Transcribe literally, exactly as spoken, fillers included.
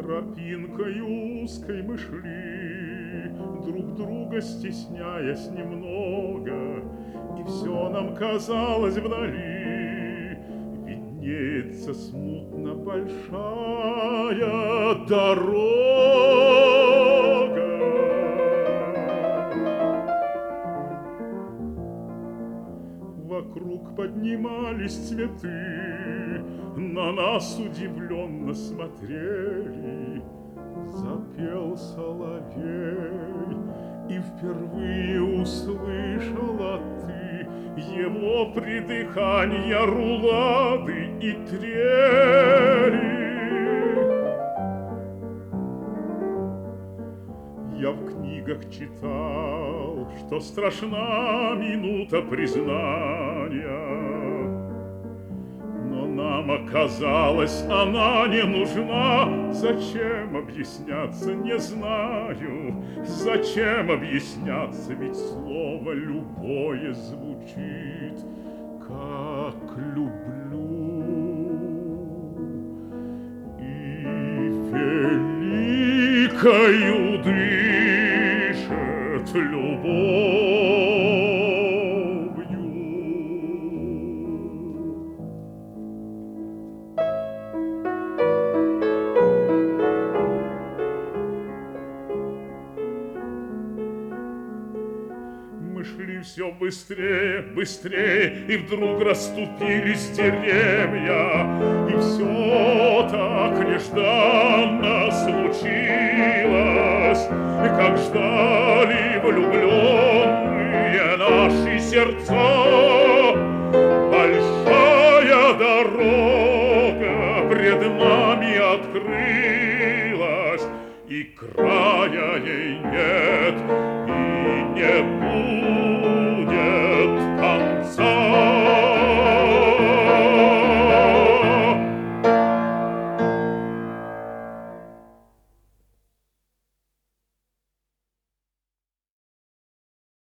Тропинкой узкой мы шли, друг друга стесняясь немного, и все нам казалось вдали. Виднеется смутно большая дорога. Вокруг поднимались цветы, на нас удивленно смотрели. Запел соловей, и впервые услышала ты его придыханья рулады и трели. Я в книгах читал, что страшна минута признания, но нам оказалось, она не нужна. Зачем объясняться, не знаю, зачем объясняться, ведь слово любое звучит, как люблю. И великою дышит любовью. Мы шли все быстрее, быстрее, и вдруг расступились деревья, и все так нежданно случилось, и как ждали влюбленные наши сердца. Большая дорога пред нами открылась, и края ей нет, и не будет.